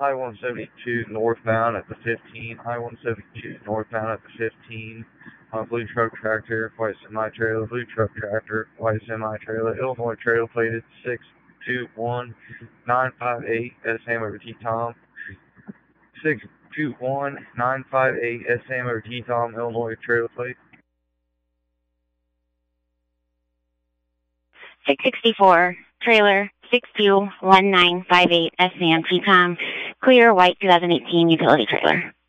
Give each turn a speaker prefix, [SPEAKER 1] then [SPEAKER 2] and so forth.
[SPEAKER 1] I-172 northbound at the 15, I-172 northbound at the 15, blue truck tractor, white semi-trailer, blue truck tractor, white semi-trailer, Illinois trailer plated 621958 SM over T-Tom, 621958 SM over T-Tom, Illinois trailer plate.
[SPEAKER 2] 664, trailer 621958 SM T-Com, clear white 2018 utility trailer.